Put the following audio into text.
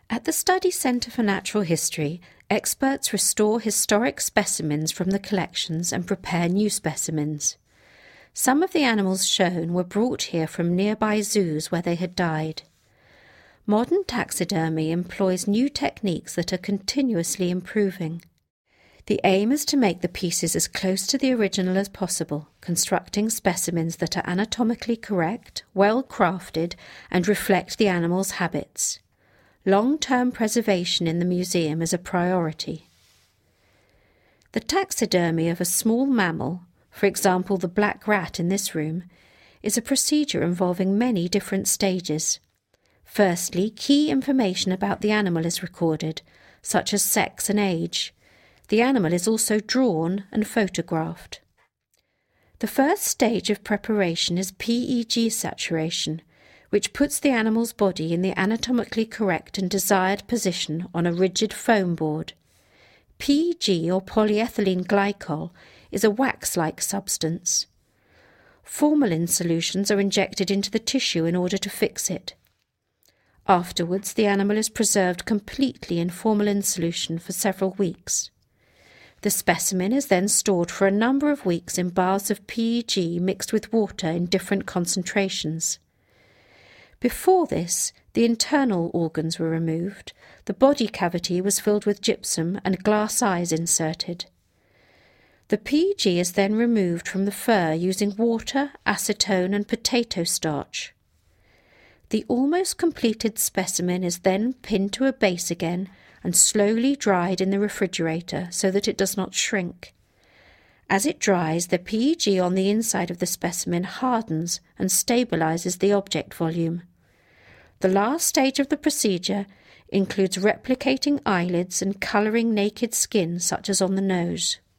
At the Study Centre for Natural History, experts restore historic specimens from the collections and prepare new specimens. Some of the animals shown were brought here from nearby zoos where they had died. Modern taxidermy employs new techniques that are continuously improving. The aim is to make the pieces as close to the original as possible, constructing specimens that are anatomically correct, well crafted, and reflect the animal's habits. Long-term preservation in the museum is a priority. The taxidermy of a small mammal, for example the black rat in this room, is a procedure involving many different stages. Firstly, key information about the animal is recorded, such as sex and age. The animal is also drawn and photographed. The first stage of preparation is PEG saturation, which puts the animal's body in the anatomically correct and desired position on a rigid foam board. PEG, or polyethylene glycol, is a wax-like substance. Formalin solutions are injected into the tissue in order to fix it. Afterwards, the animal is preserved completely in formalin solution for several weeks. The specimen is then stored for a number of weeks in baths of PEG mixed with water in different concentrations. Before this, the internal organs were removed, the body cavity was filled with gypsum and glass eyes inserted. The PEG is then removed from the fur using water, acetone and potato starch. The almost completed specimen is then pinned to a base again and slowly dried in the refrigerator so that it does not shrink. As it dries, the PEG on the inside of the specimen hardens and stabilizes the object volume. The last stage of the procedure includes replicating eyelids and colouring naked skin, such as on the nose.